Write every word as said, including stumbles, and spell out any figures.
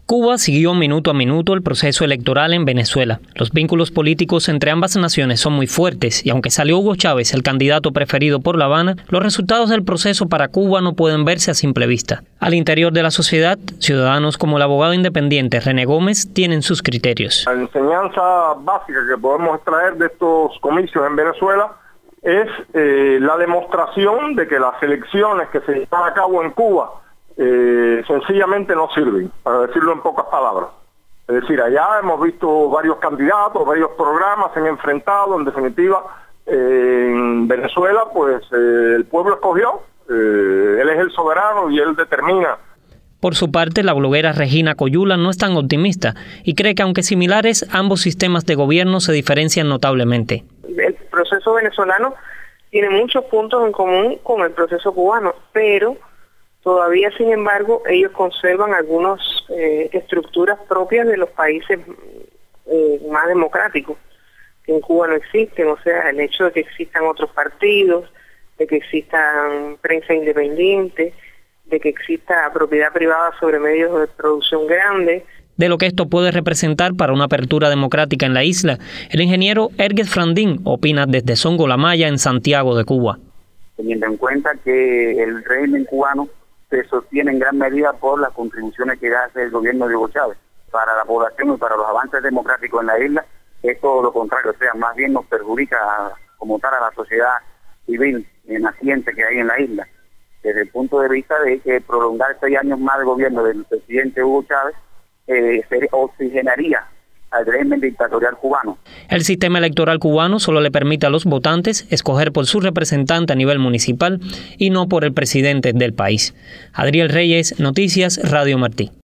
Cuba siguió minuto a minuto el proceso electoral en Venezuela. Los vínculos políticos entre ambas naciones son muy fuertes y aunque salió Hugo Chávez el candidato preferido por La Habana, los resultados del proceso para Cuba no pueden verse a simple vista. Al interior de la sociedad, ciudadanos como el abogado independiente René Gómez tienen sus criterios. La enseñanza básica que podemos extraer de estos comicios en Venezuela es eh, la demostración de que las elecciones que se llevan a cabo en Cuba Eh, sencillamente no sirven, para decirlo en pocas palabras. Es decir, allá hemos visto varios candidatos, varios programas se han enfrentado, en definitiva, eh, en Venezuela, pues eh, el pueblo escogió, eh, él es el soberano y él determina. Por su parte, la bloguera Regina Coyula no es tan optimista y cree que aunque similares, ambos sistemas de gobierno se diferencian notablemente. El proceso venezolano tiene muchos puntos en común con el proceso cubano, pero todavía, sin embargo, ellos conservan algunas eh, estructuras propias de los países eh, más democráticos, que en Cuba no existen, o sea, el hecho de que existan otros partidos, de que existan prensa independiente, de que exista propiedad privada sobre medios de producción grandes. De lo que esto puede representar para una apertura democrática en la isla, el ingeniero Ergues Frandín opina desde Songo La Maya, en Santiago de Cuba. Teniendo en cuenta que el régimen cubano se sostiene en gran medida por las contribuciones que hace el gobierno de Hugo Chávez para la población y para los avances democráticos en la isla, es todo lo contrario, o sea, más bien nos perjudica como tal a la sociedad civil naciente que hay en la isla, desde el punto de vista de que prolongar seis años más de gobierno del presidente Hugo Chávez eh, se oxigenaría al régimen dictatorial cubano. El sistema electoral cubano solo le permite a los votantes escoger por su representante a nivel municipal y no por el presidente del país. Adriel Reyes, Noticias, Radio Martí.